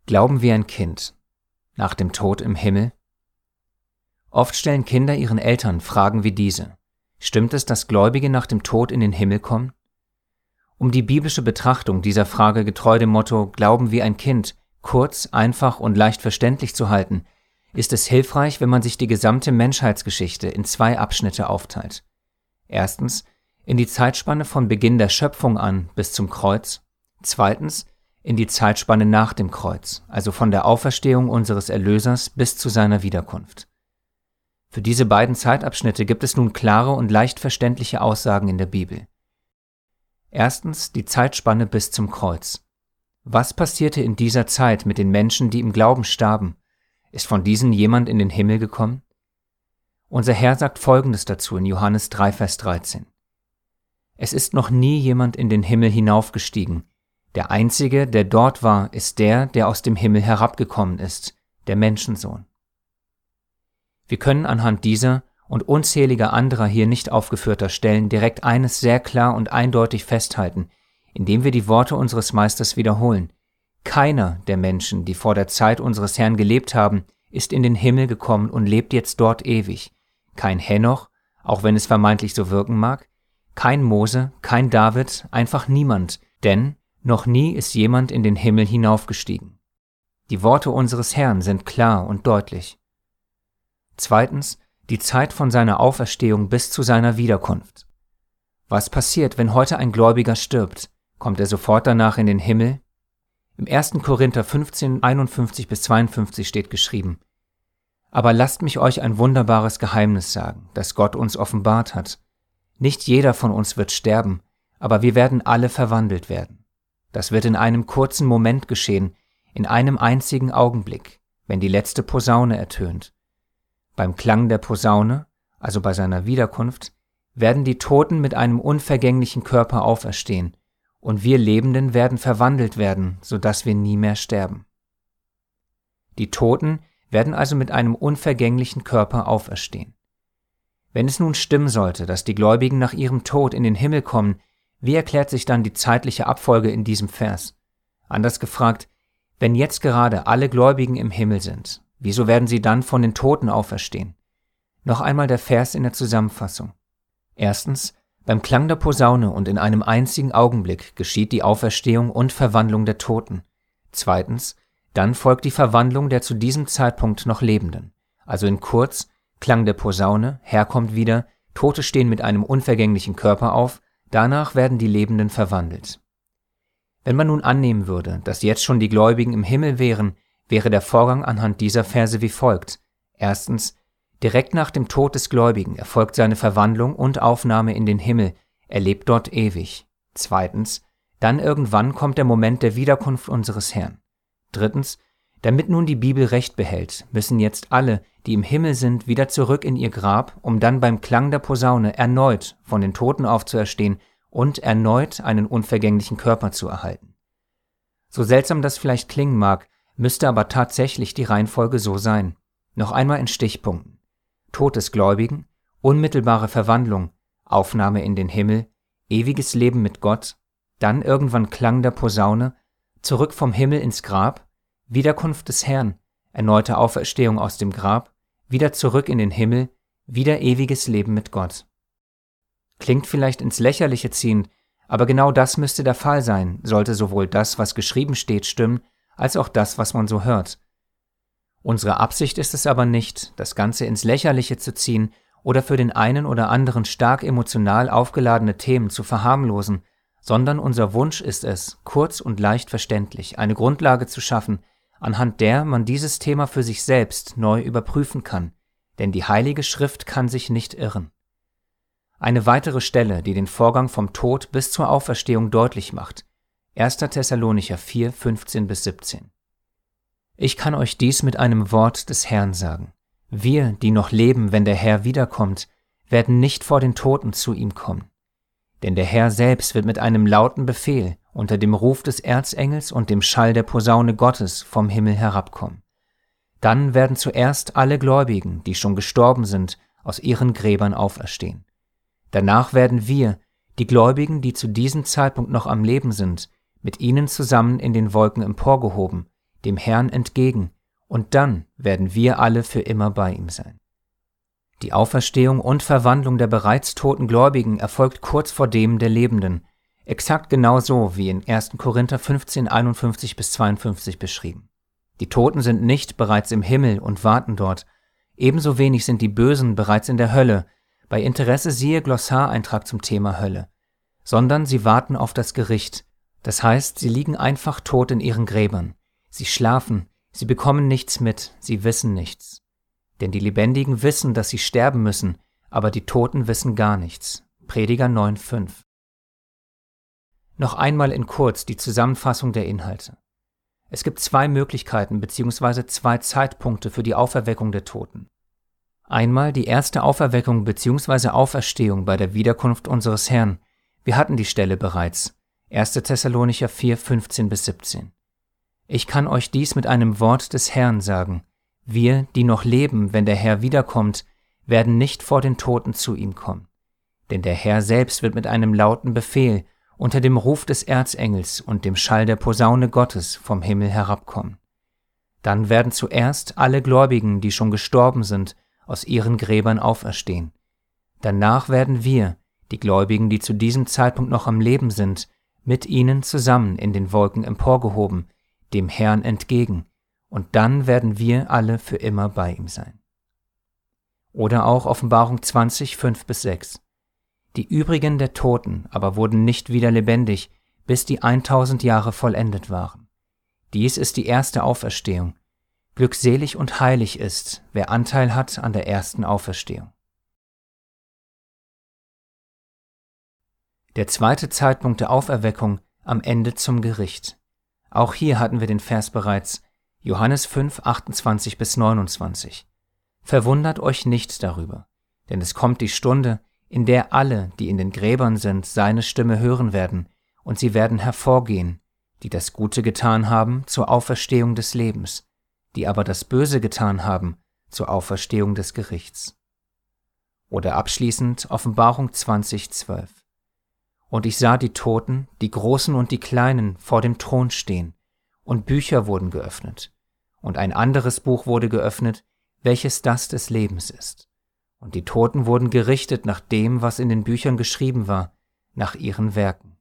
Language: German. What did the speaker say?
Glauben wie ein Kind. Nach dem Tod im Himmel? Oft stellen Kinder ihren Eltern Fragen wie diese. Stimmt es, dass Gläubige nach dem Tod in den Himmel kommen? Um die biblische Betrachtung dieser Frage getreu dem Motto Glauben wie ein Kind kurz, einfach und leicht verständlich zu halten, ist es hilfreich, wenn man sich die gesamte Menschheitsgeschichte in 2 Abschnitte aufteilt. Erstens in die Zeitspanne von Beginn der Schöpfung an bis zum Kreuz. Zweitens in die Zeitspanne nach dem Kreuz, also von der Auferstehung unseres Erlösers bis zu seiner Wiederkunft. Für diese beiden Zeitabschnitte gibt es nun klare und leicht verständliche Aussagen in der Bibel. Erstens die Zeitspanne bis zum Kreuz. Was passierte in dieser Zeit mit den Menschen, die im Glauben starben? Ist von diesen jemand in den Himmel gekommen? Unser Herr sagt Folgendes dazu in Johannes 3, Vers 13. Es ist noch nie jemand in den Himmel hinaufgestiegen. Der Einzige, der dort war, ist der aus dem Himmel herabgekommen ist, der Menschensohn. Wir können anhand dieser und unzähliger anderer hier nicht aufgeführter Stellen direkt eines sehr klar und eindeutig festhalten, indem wir die Worte unseres Meisters wiederholen. Keiner der Menschen, die vor der Zeit unseres Herrn gelebt haben, ist in den Himmel gekommen und lebt jetzt dort ewig. Kein Henoch, auch wenn es vermeintlich so wirken mag, kein Mose, kein David, einfach niemand, denn noch nie ist jemand in den Himmel hinaufgestiegen. Die Worte unseres Herrn sind klar und deutlich. Zweitens, die Zeit von seiner Auferstehung bis zu seiner Wiederkunft. Was passiert, wenn heute ein Gläubiger stirbt? Kommt er sofort danach in den Himmel? Im 1. Korinther 15, 51-52 steht geschrieben: Aber lasst mich euch ein wunderbares Geheimnis sagen, das Gott uns offenbart hat. Nicht jeder von uns wird sterben, aber wir werden alle verwandelt werden. Das wird in einem kurzen Moment geschehen, in einem einzigen Augenblick, wenn die letzte Posaune ertönt. Beim Klang der Posaune, also bei seiner Wiederkunft, werden die Toten mit einem unvergänglichen Körper auferstehen, und wir Lebenden werden verwandelt werden, sodass wir nie mehr sterben. Die Toten werden also mit einem unvergänglichen Körper auferstehen. Wenn es nun stimmen sollte, dass die Gläubigen nach ihrem Tod in den Himmel kommen, wie erklärt sich dann die zeitliche Abfolge in diesem Vers? Anders gefragt, wenn jetzt gerade alle Gläubigen im Himmel sind, wieso werden sie dann von den Toten auferstehen? Noch einmal der Vers in der Zusammenfassung. Erstens, beim Klang der Posaune und in einem einzigen Augenblick geschieht die Auferstehung und Verwandlung der Toten. Zweitens, dann folgt die Verwandlung der zu diesem Zeitpunkt noch Lebenden. Also in kurz, Klang der Posaune, Herr kommt wieder, Tote stehen mit einem unvergänglichen Körper auf, danach werden die Lebenden verwandelt. Wenn man nun annehmen würde, dass jetzt schon die Gläubigen im Himmel wären, wäre der Vorgang anhand dieser Verse wie folgt. Erstens, direkt nach dem Tod des Gläubigen erfolgt seine Verwandlung und Aufnahme in den Himmel, er lebt dort ewig. Zweitens, dann irgendwann kommt der Moment der Wiederkunft unseres Herrn. Drittens, damit nun die Bibel Recht behält, müssen jetzt alle, die im Himmel sind, wieder zurück in ihr Grab, um dann beim Klang der Posaune erneut von den Toten aufzuerstehen und erneut einen unvergänglichen Körper zu erhalten. So seltsam das vielleicht klingen mag, müsste aber tatsächlich die Reihenfolge so sein. Noch einmal in Stichpunkten. Tod des Gläubigen, unmittelbare Verwandlung, Aufnahme in den Himmel, ewiges Leben mit Gott, dann irgendwann Klang der Posaune, zurück vom Himmel ins Grab, Wiederkunft des Herrn, erneute Auferstehung aus dem Grab, wieder zurück in den Himmel, wieder ewiges Leben mit Gott. Klingt vielleicht ins Lächerliche ziehend, aber genau das müsste der Fall sein, sollte sowohl das, was geschrieben steht, stimmen, als auch das, was man so hört. Unsere Absicht ist es aber nicht, das Ganze ins Lächerliche zu ziehen oder für den einen oder anderen stark emotional aufgeladene Themen zu verharmlosen, sondern unser Wunsch ist es, kurz und leicht verständlich eine Grundlage zu schaffen, anhand der man dieses Thema für sich selbst neu überprüfen kann, denn die Heilige Schrift kann sich nicht irren. Eine weitere Stelle, die den Vorgang vom Tod bis zur Auferstehung deutlich macht, 1. Thessalonicher 4, 15-17. Ich kann euch dies mit einem Wort des Herrn sagen. Wir, die noch leben, wenn der Herr wiederkommt, werden nicht vor den Toten zu ihm kommen. Denn der Herr selbst wird mit einem lauten Befehl unter dem Ruf des Erzengels und dem Schall der Posaune Gottes vom Himmel herabkommen. Dann werden zuerst alle Gläubigen, die schon gestorben sind, aus ihren Gräbern auferstehen. Danach werden wir, die Gläubigen, die zu diesem Zeitpunkt noch am Leben sind, mit ihnen zusammen in den Wolken emporgehoben, dem Herrn entgegen, und dann werden wir alle für immer bei ihm sein. Die Auferstehung und Verwandlung der bereits toten Gläubigen erfolgt kurz vor dem der Lebenden, exakt genauso wie in 1. Korinther 15, 51-52 beschrieben. Die Toten sind nicht bereits im Himmel und warten dort, ebenso wenig sind die Bösen bereits in der Hölle, bei Interesse siehe Glossareintrag zum Thema Hölle, sondern sie warten auf das Gericht, das heißt, sie liegen einfach tot in ihren Gräbern, sie schlafen, sie bekommen nichts mit, sie wissen nichts. Denn die Lebendigen wissen, dass sie sterben müssen, aber die Toten wissen gar nichts. Prediger 9,5. Noch einmal in kurz die Zusammenfassung der Inhalte. Es gibt zwei Möglichkeiten bzw. zwei Zeitpunkte für die Auferweckung der Toten. Einmal die erste Auferweckung bzw. Auferstehung bei der Wiederkunft unseres Herrn. Wir hatten die Stelle bereits. 1. Thessalonicher 4, 15-17. Ich kann euch dies mit einem Wort des Herrn sagen. Wir, die noch leben, wenn der Herr wiederkommt, werden nicht vor den Toten zu ihm kommen. Denn der Herr selbst wird mit einem lauten Befehl unter dem Ruf des Erzengels und dem Schall der Posaune Gottes vom Himmel herabkommen. Dann werden zuerst alle Gläubigen, die schon gestorben sind, aus ihren Gräbern auferstehen. Danach werden wir, die Gläubigen, die zu diesem Zeitpunkt noch am Leben sind, mit ihnen zusammen in den Wolken emporgehoben, dem Herrn entgegen, und dann werden wir alle für immer bei ihm sein. Oder auch Offenbarung 20, 5-6. Die übrigen der Toten aber wurden nicht wieder lebendig, bis die 1000 Jahre vollendet waren. Dies ist die erste Auferstehung. Glückselig und heilig ist, wer Anteil hat an der ersten Auferstehung. Der zweite Zeitpunkt der Auferweckung am Ende zum Gericht. Auch hier hatten wir den Vers bereits, Johannes 5, 28-29. Verwundert euch nicht darüber, denn es kommt die Stunde, in der alle, die in den Gräbern sind, seine Stimme hören werden, und sie werden hervorgehen, die das Gute getan haben, zur Auferstehung des Lebens, die aber das Böse getan haben, zur Auferstehung des Gerichts. Oder abschließend Offenbarung 20, 12. Und ich sah die Toten, die Großen und die Kleinen, vor dem Thron stehen, und Bücher wurden geöffnet. Und ein anderes Buch wurde geöffnet, welches das des Lebens ist. Und die Toten wurden gerichtet nach dem, was in den Büchern geschrieben war, nach ihren Werken.